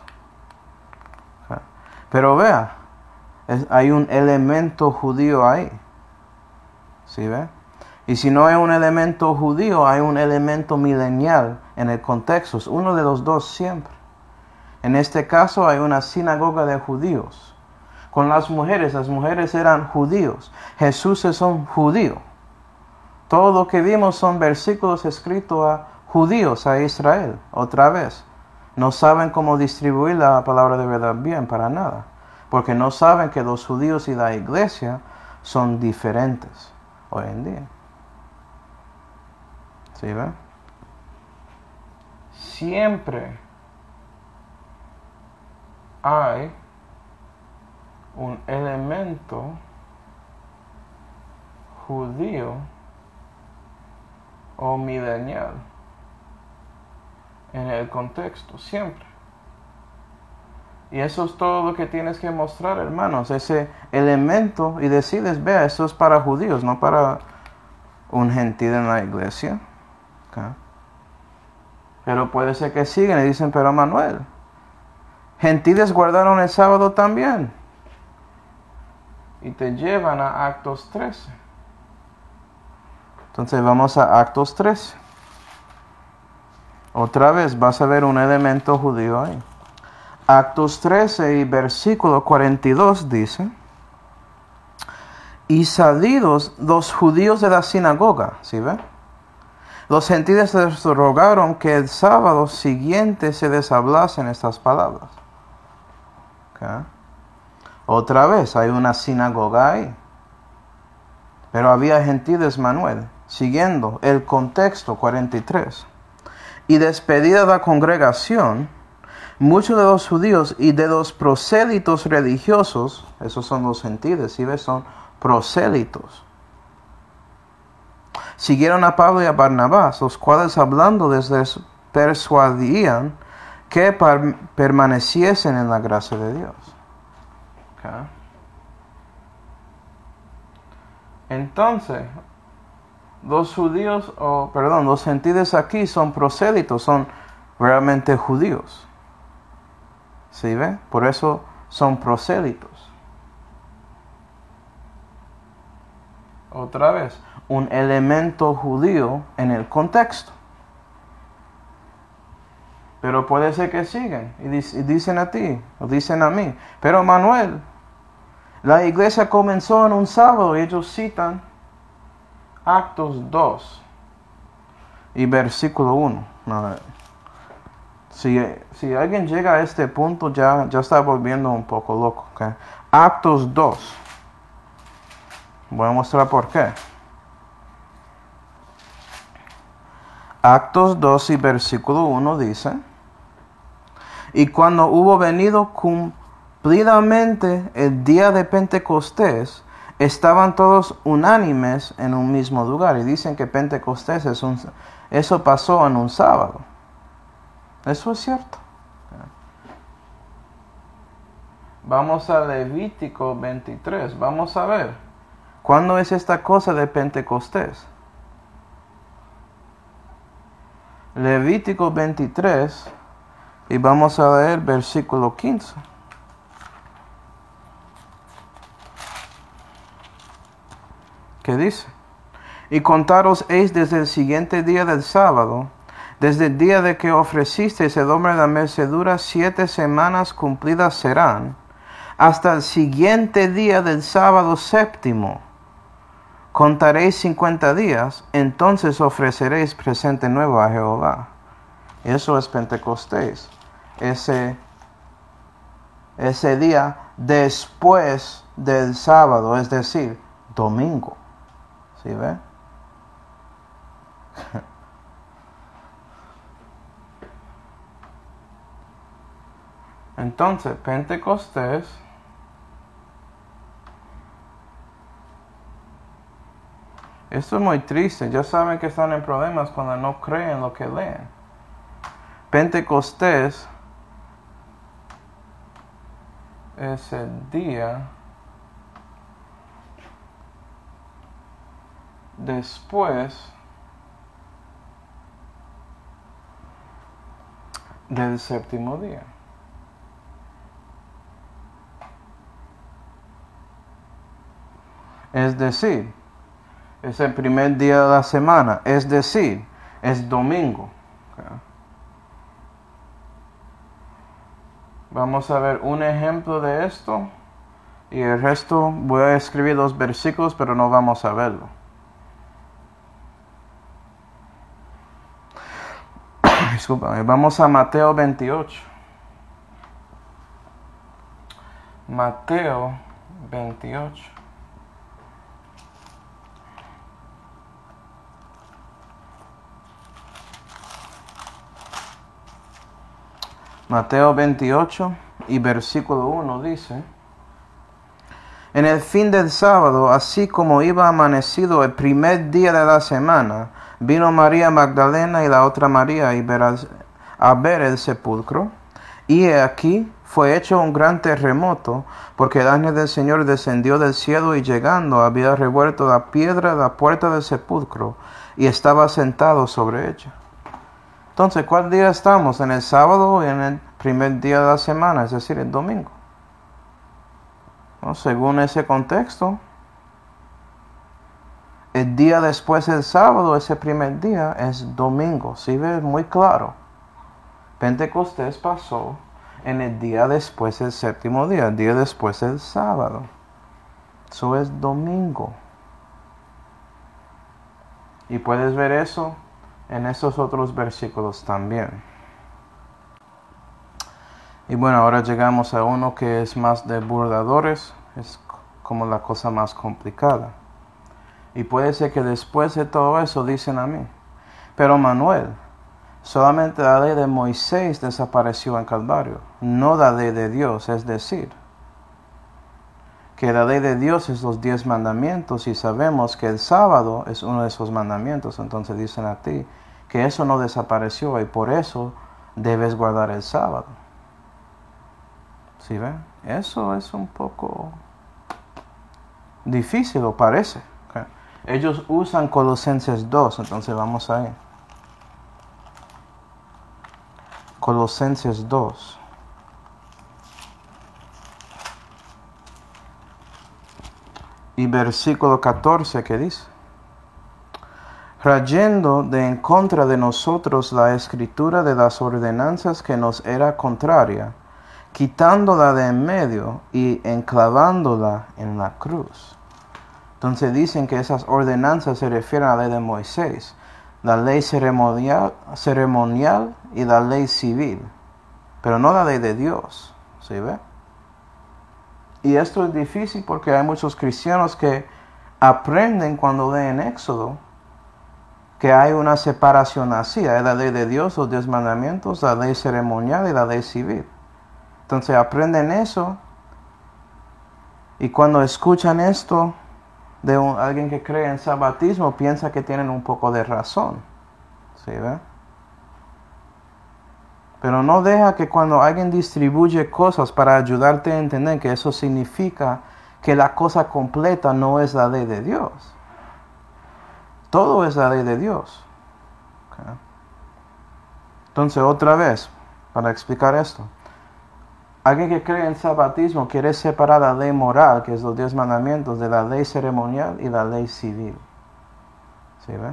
Pero vea, es, hay un elemento judío ahí. ¿Sí ve? Y si no hay un elemento judío, hay un elemento milenial en el contexto. Es uno de los dos siempre. En este caso hay una sinagoga de judíos. Con las mujeres, las mujeres eran judíos. Jesús es un judío. Todo lo que vimos son versículos escritos a judíos, a Israel. Otra vez, no saben cómo distribuir la palabra de verdad bien, para nada. Porque no saben que los judíos y la iglesia son diferentes hoy en día. ¿Sí ve? Siempre hay un elemento judío o milenial en el contexto, siempre. Y eso es todo lo que tienes que mostrar, hermanos, ese elemento, y decirles, vea, esto es para judíos, no para un gentil en la iglesia. ¿Okay? Pero puede ser que siguen y dicen, pero Manuel, gentiles guardaron el sábado también. Y te llevan a Actos trece. Entonces vamos a Actos trece. Otra vez vas a ver un elemento judío ahí. Actos trece y versículo cuarenta y dos dice, y salidos los judíos de la sinagoga, ¿sí ve? Los gentiles les rogaron que el sábado siguiente se les hablasen estas palabras. ¿Okay? Otra vez hay una sinagoga ahí. Pero había gentiles, Manuel, siguiendo el contexto cuarenta y tres. y despedida la congregación, muchos de los judíos y de los prosélitos religiosos, esos son los gentiles, ¿sí ves? Son prosélitos, siguieron a Pablo y a Barnabás, los cuales hablando les persuadían que par- permaneciesen en la gracia de Dios. Okay. Entonces, los judíos, o perdón, los gentiles aquí son prosélitos, son realmente judíos. ¿Sí ve? Por eso son prosélitos. Otra vez, un elemento judío en el contexto. Pero puede ser que sigan y, dic- y dicen a ti, o dicen a mí, pero Manuel, la iglesia comenzó en un sábado y ellos citan Actos dos y versículo uno. No, si, si alguien llega a este punto ya, ya está volviendo un poco loco. ¿Okay? Actos dos. Voy a mostrar por qué. Actos dos y versículo uno dice: y cuando hubo venido cumplidamente el día de Pentecostés, estaban todos unánimes en un mismo lugar. Y dicen que Pentecostés es un, eso pasó en un sábado. Eso es cierto. Vamos a Levítico veintitrés. Vamos a ver. ¿Cuándo es esta cosa de Pentecostés? Levítico veintitrés. Y vamos a leer versículo quince. ¿Qué dice? Y contaros eis desde el siguiente día del sábado, desde el día de que ofrecisteis el hombre de la mecedura, siete semanas cumplidas serán, hasta el siguiente día del sábado séptimo. Contaréis cincuenta días, entonces ofreceréis presente nuevo a Jehová. Eso es Pentecostés. Ese, ese día después del sábado, es decir, domingo. ¿Sí ve? Entonces, Pentecostés esto es muy triste. Ya saben que están en problemas cuando no creen lo que leen. Pentecostés es el día después del séptimo día. Es decir, es el primer día de la semana, es decir, es domingo. Okay. Vamos a ver un ejemplo de esto y el resto voy a escribir los versículos, pero no vamos a verlo. Disculpa, vamos a Mateo veintiocho. Mateo veintiocho. Mateo veintiocho y versículo uno dice: en el fin del sábado, así como iba amanecido el primer día de la semana, vino María Magdalena y la otra María a ver el sepulcro. Y he aquí fue hecho un gran terremoto, porque el ángel del Señor descendió del cielo y llegando había revuelto la piedra de la puerta del sepulcro y estaba sentado sobre ella. Entonces, ¿cuál día estamos? ¿En el sábado o en el primer día de la semana? Es decir, el domingo. ¿No? Según ese contexto, el día después del sábado, ese primer día, es domingo. ¿Sí ves? Muy claro. Pentecostés pasó en el día después del séptimo día, el día después del sábado. Eso es domingo. Y puedes ver eso en esos otros versículos también. Y bueno, ahora llegamos a uno que es más de burladores, es como la cosa más complicada. Y puede ser que después de todo eso dicen a mí: pero Manuel, solamente la ley de Moisés desapareció en Calvario, no la ley de Dios, es decir, que la ley de Dios es los diez mandamientos y sabemos que el sábado es uno de esos mandamientos. Entonces dicen a ti que eso no desapareció y por eso debes guardar el sábado. ¿Sí ven? Eso es un poco difícil, o parece. Okay. Ellos usan Colosenses dos, entonces vamos ahí. Colosenses dos. Y versículo catorce, ¿qué dice? Trayendo de en contra de nosotros la escritura de las ordenanzas que nos era contraria, quitándola de en medio y enclavándola en la cruz. Entonces dicen que esas ordenanzas se refieren a la ley de Moisés, la ley ceremonial, ceremonial y la ley civil, pero no la ley de Dios. ¿Sí ve? Y esto es difícil porque hay muchos cristianos que aprenden cuando leen Éxodo que hay una separación así. Hay la ley de Dios, los diez mandamientos, la ley ceremonial y la ley civil. Entonces aprenden eso y cuando escuchan esto de un, alguien que cree en sabatismo, piensa que tienen un poco de razón. ¿Sí ve? Pero no deja que cuando alguien distribuye cosas para ayudarte a entender que eso significa que la cosa completa no es la ley de Dios. Todo es la ley de Dios. Okay. Entonces, otra vez, para explicar esto. Alguien que cree en sabatismo quiere separar la ley moral, que es los diez mandamientos, de la ley ceremonial y la ley civil. ¿Sí ve?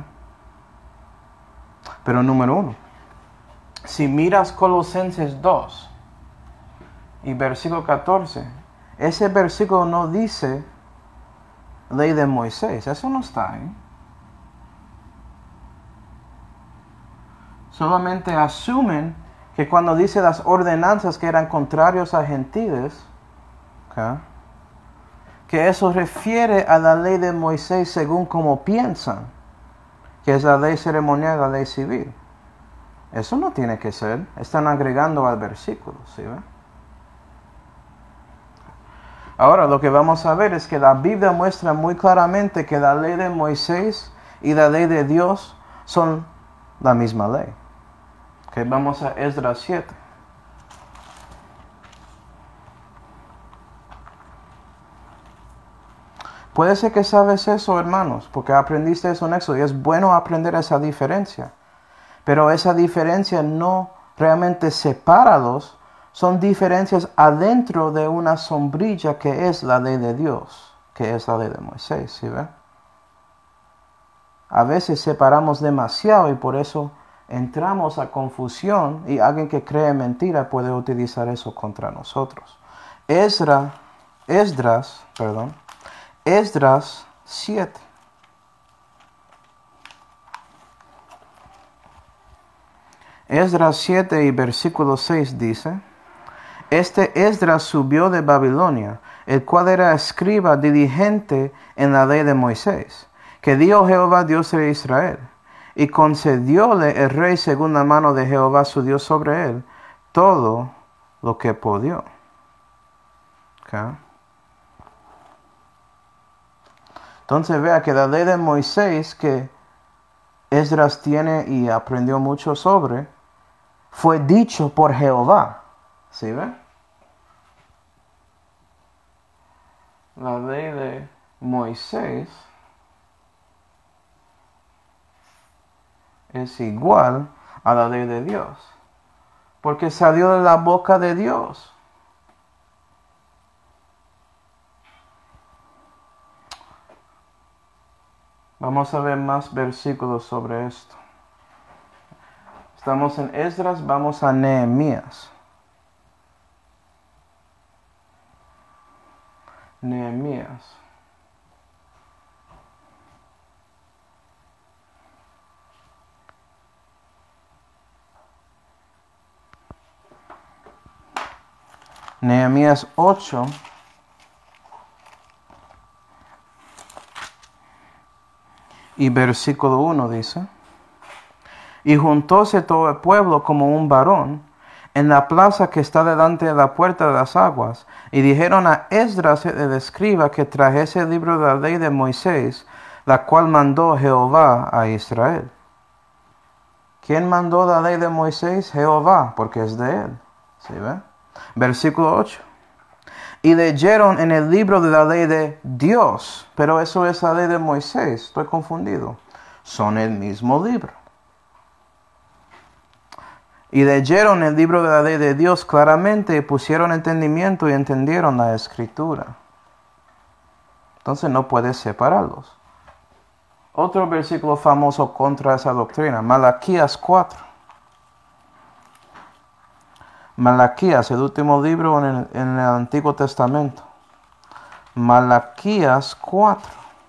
Pero número uno. Si miras Colosenses dos y versículo catorce, ese versículo no dice ley de Moisés, eso no está ahí. Solamente asumen que cuando dice las ordenanzas que eran contrarios a gentiles, ¿okay?, que eso refiere a la ley de Moisés según como piensan, que es la ley ceremonial y la ley civil. Eso no tiene que ser. Están agregando al versículo, ¿sí ve? Ahora, lo que vamos a ver es que la Biblia muestra muy claramente que la ley de Moisés y la ley de Dios son la misma ley. Okay, vamos a Esdras siete. Puede ser que sabes eso, hermanos, porque aprendiste eso en Éxodo y es bueno aprender esa diferencia. Pero esa diferencia no realmente sepáralos, son diferencias adentro de una sombrilla que es la ley de Dios, que es la ley de Moisés, ¿sí ve? A veces separamos demasiado y por eso entramos a confusión y alguien que cree en mentira puede utilizar eso contra nosotros. Esdras, Esdras, perdón, Esdras siete. Esdras siete y versículo seis dice: Este Esdras subió de Babilonia, el cual era escriba diligente en la ley de Moisés, que dio Jehová Dios de Israel, y concedióle el rey según la mano de Jehová su Dios sobre él, todo lo que podía. Okay. Entonces vea que la ley de Moisés que Esdras tiene y aprendió mucho sobre, fue dicho por Jehová. ¿Sí ve? La ley de Moisés es igual a la ley de Dios, porque salió de la boca de Dios. Vamos a ver más versículos sobre esto. Estamos en Esdras, vamos a Nehemías. Nehemías. Nehemías ocho. Y versículo uno dice: Y juntóse todo el pueblo como un varón en la plaza que está delante de la puerta de las aguas, y dijeron a Esdras el escriba que trajese el libro de la ley de Moisés, la cual mandó Jehová a Israel. ¿Quién mandó la ley de Moisés? Jehová, porque es de él. ¿Sí ve? Versículo ocho. Y leyeron en el libro de la ley de Dios, pero eso es la ley de Moisés, estoy confundido. Son el mismo libro. Y leyeron el libro de la ley de Dios claramente, y pusieron entendimiento y entendieron la escritura. Entonces no puedes separarlos. Otro versículo famoso contra esa doctrina, Malaquías cuatro. Malaquías, el último libro en el, en el Antiguo Testamento. Malaquías cuatro.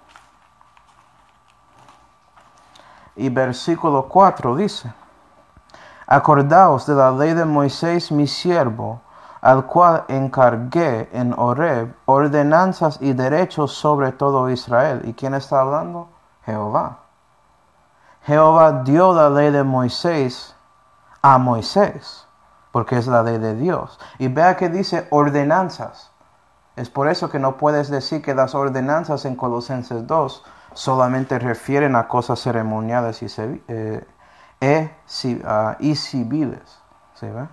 Y versículo cuatro dice: Acordaos de la ley de Moisés mi siervo, al cual encargué en Horeb ordenanzas y derechos sobre todo Israel. ¿Y quién está hablando? Jehová. Jehová dio la ley de Moisés a Moisés, porque es la ley de Dios. Y vea que dice ordenanzas. Es por eso que no puedes decir que las ordenanzas en Colosenses dos solamente refieren a cosas ceremoniales y, eh, e, si, uh, y civiles. ¿Sí ve?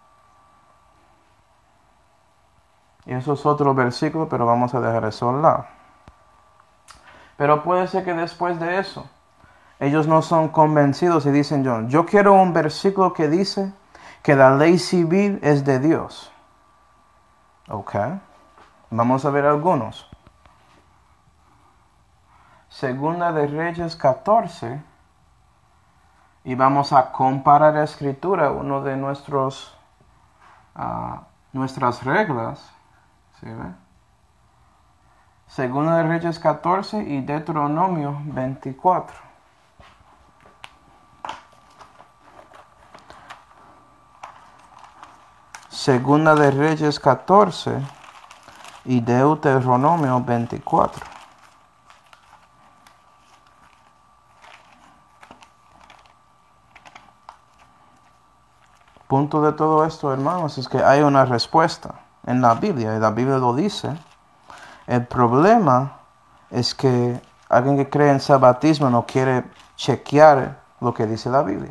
Y eso es otro versículo, pero vamos a dejar eso al lado. Pero puede ser que después de eso, ellos no son convencidos y dicen, yo, yo quiero un versículo que dice que la ley civil es de Dios. Ok. Vamos a ver algunos. Segunda de Reyes catorce. Y vamos a comparar la escritura, uno de nuestros, uh, nuestras reglas. ¿Sí ve? Segunda de Reyes catorce y Deuteronomio veinticuatro. Segunda de Reyes catorce y Deuteronomio veinticuatro. Punto de todo esto, hermanos, es que hay una respuesta en la Biblia, y la Biblia lo dice. El problema es que alguien que cree en sabatismo no quiere chequear lo que dice la Biblia.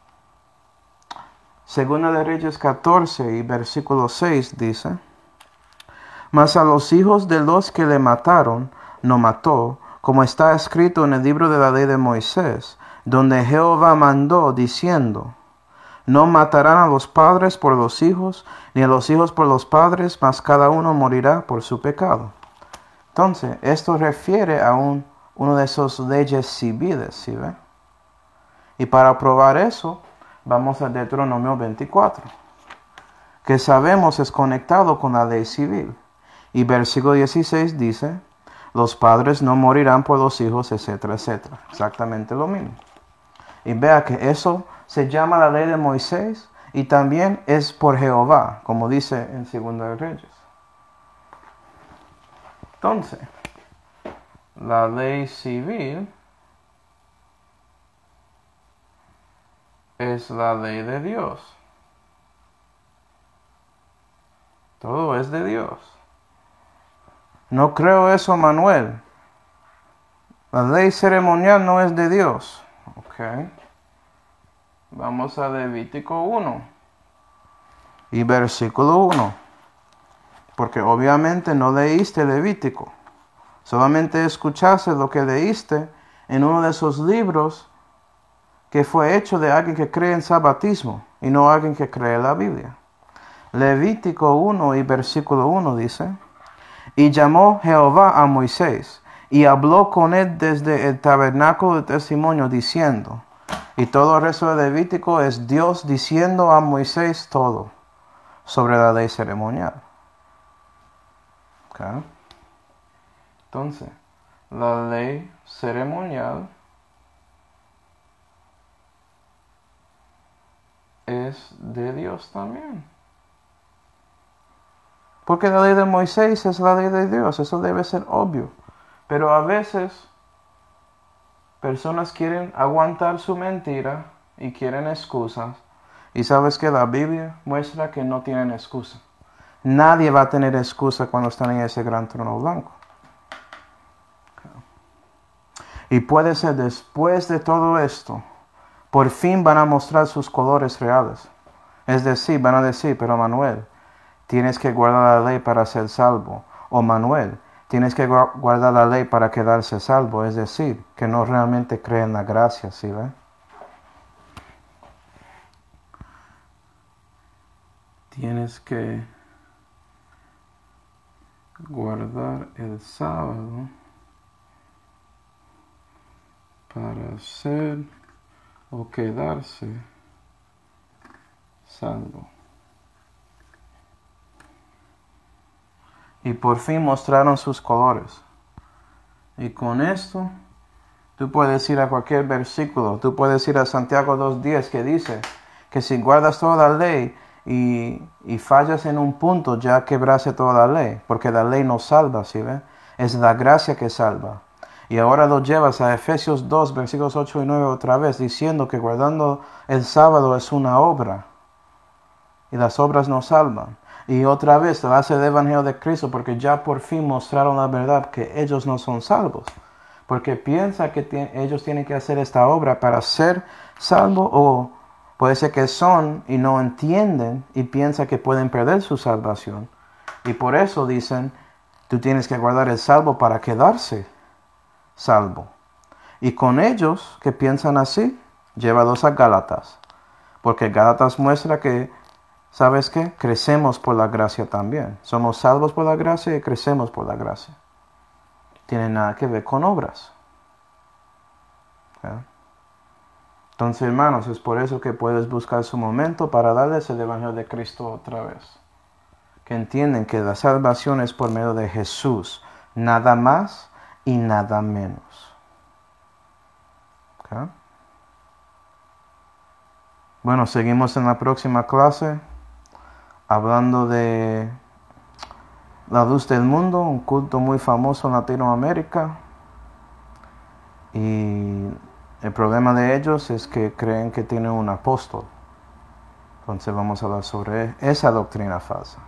Segunda de Reyes catorce y versículo seis dice: Mas a los hijos de los que le mataron, no mató, como está escrito en el libro de la ley de Moisés, donde Jehová mandó, diciendo: No matarán a los padres por los hijos, ni a los hijos por los padres, mas cada uno morirá por su pecado. Entonces, esto refiere a un, una de esas leyes civiles, ¿sí ve? Y para probar eso, vamos a Deuteronomio veinticuatro, que sabemos es conectado con la ley civil. Y versículo dieciséis dice: Los padres no morirán por los hijos, etcétera, etcétera. Exactamente lo mismo. Y vea que eso se llama la ley de Moisés y también es por Jehová, como dice en Segunda de Reyes. Entonces, la ley civil es la ley de Dios. Todo es de Dios. No creo eso, Manuel. La ley ceremonial no es de Dios. Ok. Vamos a Levítico uno. Y versículo uno. Porque obviamente no leíste Levítico. Solamente escuchaste lo que leíste en uno de esos libros que fue hecho de alguien que cree en sabatismo y no alguien que cree en la Biblia. Levítico uno y versículo uno dice: Y llamó Jehová a Moisés, y habló con él desde el tabernáculo de testimonio, diciendo. Y todo el resto de Levítico es Dios diciendo a Moisés todo sobre la ley ceremonial. Okay. Entonces, la ley ceremonial es de Dios también. Porque la ley de Moisés es la ley de Dios, eso debe ser obvio. Pero a veces personas quieren aguantar su mentira y quieren excusas. Y sabes que la Biblia muestra que no tienen excusa. Nadie va a tener excusa cuando están en ese gran trono blanco. Y puede ser después de todo esto, por fin van a mostrar sus colores reales. Es decir, van a decir, pero Manuel, tienes que guardar la ley para ser salvo. O Manuel, tienes que guardar la ley para quedarse salvo. Es decir, que no realmente creen la gracia, ¿sí ve? Tienes que guardar el sábado para ser o quedarse salvo. Y por fin mostraron sus colores. Y con esto, tú puedes ir a cualquier versículo. Tú puedes ir a Santiago dos diez que dice que si guardas toda la ley y, y fallas en un punto, ya quebraste toda la ley. Porque la ley no salva, ¿sí ve? Es la gracia que salva. Y ahora lo llevas a Efesios dos, versículos ocho y nueve otra vez, diciendo que guardando el sábado es una obra. Y las obras no salvan. Y otra vez te hace el Evangelio de Cristo porque ya por fin mostraron la verdad que ellos no son salvos. Porque piensa que t- ellos tienen que hacer esta obra para ser salvos, o puede ser que son y no entienden y piensa que pueden perder su salvación. Y por eso dicen, tú tienes que guardar el salvo para quedarse salvo. Y con ellos que piensan así, llévalos a Gálatas. Porque Gálatas muestra que, ¿sabes qué? Crecemos por la gracia también. Somos salvos por la gracia y crecemos por la gracia. Tiene nada que ver con obras. ¿Okay? Entonces, hermanos, es por eso que puedes buscar su momento para darles el Evangelio de Cristo otra vez. Que entienden que la salvación es por medio de Jesús. Nada más y nada menos. ¿Okay? Bueno, seguimos en la próxima clase hablando de La Luz del Mundo, un culto muy famoso en Latinoamérica. Y el problema de ellos es que creen que tienen un apóstol. Entonces vamos a hablar sobre esa doctrina falsa.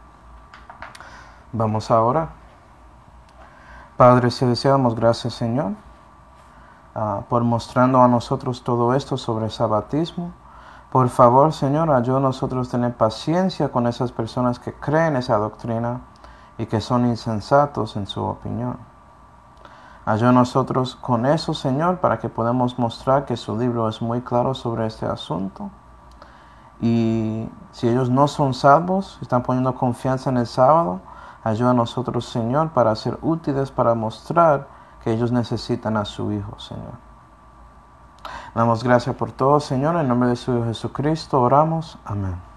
Vamos ahora. Padre Celestial, damos gracias, Señor, uh, por mostrando a nosotros todo esto sobre el sabatismo. Por favor, Señor, ayúdanos a nosotros a tener paciencia con esas personas que creen esa doctrina y que son insensatos en su opinión. Ayúdanos a nosotros con eso, Señor, para que podamos mostrar que su libro es muy claro sobre este asunto. Y si ellos no son salvos, están poniendo confianza en el sábado, ayuda a nosotros, Señor, para ser útiles, para mostrar que ellos necesitan a su Hijo, Señor. Damos gracias por todo, Señor. En nombre de su Hijo Jesucristo oramos. Amén.